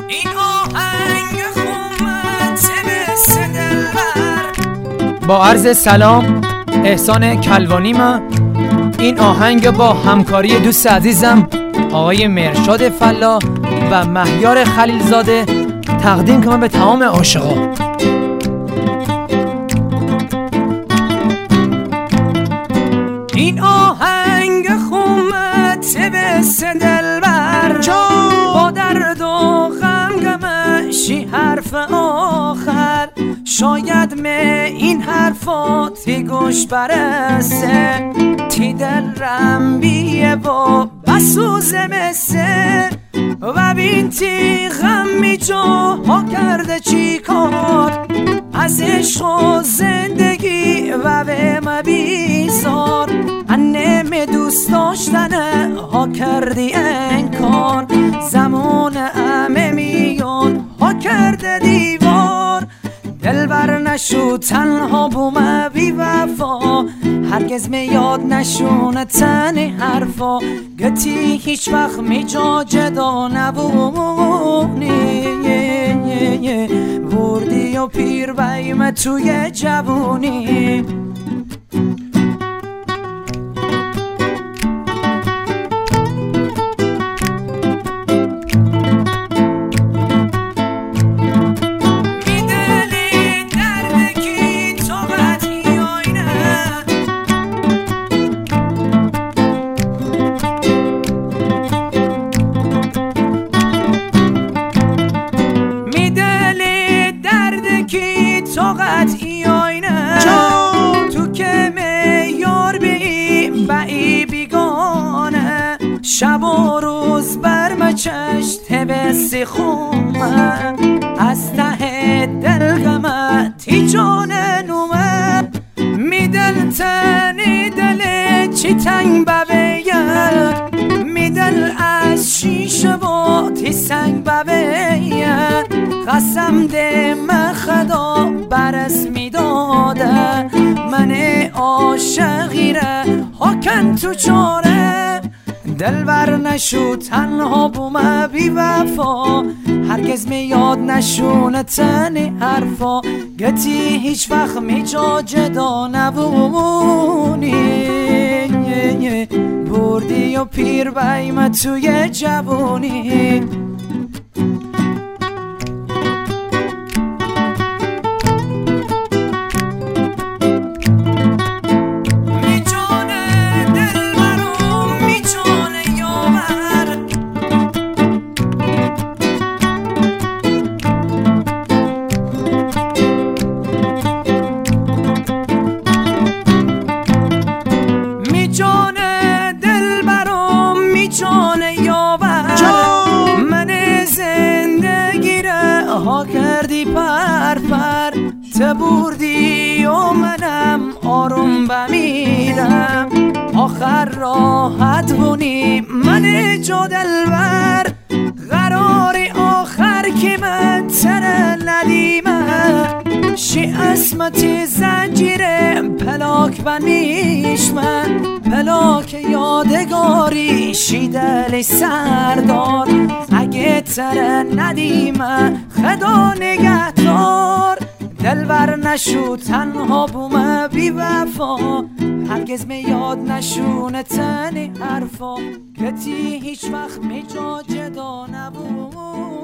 این آهنگ خومت به دلبر. با عرض سلام، احسان کلوانی من. این آهنگ با همکاری دوست عزیزم آقای مرشاد فلا و مهیار خلیلزاده تقدیم کنم به تمام عاشقا. این آهنگ خومت به دلبر، با درد و غمگمشی حرف آخر. شاید می این حرفاتی گوش برسه، تی دلم بیه با بسوز مسه. و بین تی غمی جاها کرده چی کار، از عشق و زندگی و به ما بیزار. انم دوست داشتن ها کردی انکار، زمان همه میون ها کرده دیوار. دلبر نشو تنها بوم بی وفا، هرگز میاد نشونه تن حرفا. گتی هیچ وقت می جا جدا نبونی، بردی و پیر بیم توی جوونی. طاقتی آینه تو که میار بیم بایی بیگانه. شب و روز بر مچشت بسی خومه، از ته دل غمتی جان نومه. می دل تنی دل چی تنگ ببیه، می دل از شیشه و تی سنگ ببیه. قسم ده من خدا برس می داده، من عاشقی ره حکن تو چاره. دلبر نشو تنها بوم بی وفا، هرگز میاد نشونه تن حرفا. گتی هیچ وقت می جا جدا نبونی، بردی و پیر بیم توی جوونی. کردی پر پر تبوردی و منم آروم بمیرم. آخر راحت بونی من جو دلبر، قراری آخر که من تر ندیمه. شی اسمتی زنجیر پلاک بنیش من، پلاک یادگاری شی دل سردار. اگه تر ندیمه خدا نگهدار. دلبر نشو تنها بوم بی وفا، هرگز میاد نشونه تن حرفا. گتی هیچ وقت می جا جدا نبود.